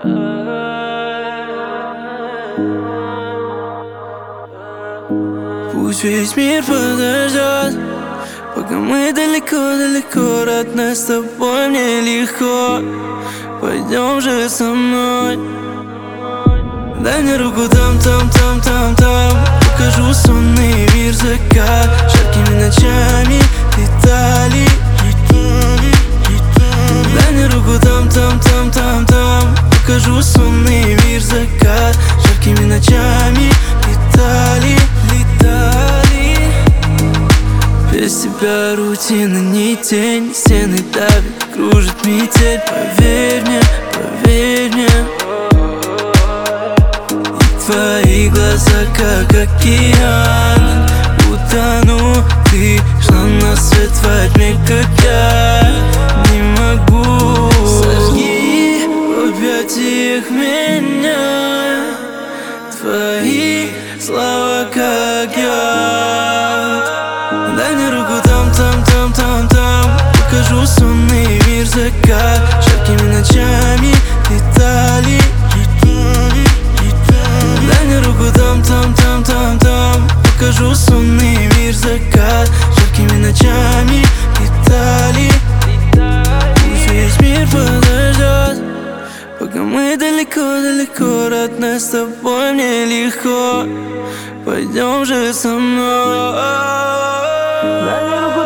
Пусть весь мир подождет, пока мы далеко-далеко. Родная, с тобой мне легко. Пойдем же со мной. Дай мне руку там. Покажу сонный мир, закат. Жаркими ночами летали. Дай мне руку там. Покажу сонный мир, закат. Жаркими ночами летали. Без тебя рутина, ни тень. Стены давят, кружит метель. Поверь мне. И твои глаза, как океан. Утону, ты шла на свет во тьме, как я. Не могу. Сожги в объятиях меня. Твои слова, как яд. Дай мне руку там. Покажу сонный мир, закат. Жаркими ночами летали. Дай мне руку там. Покажу сонный мир, закат. Жаркими ночами летали. Пусть весь мир подождет, пока мы далеко-далеко. Родная, с тобой мне легко. Пойдем же со мной.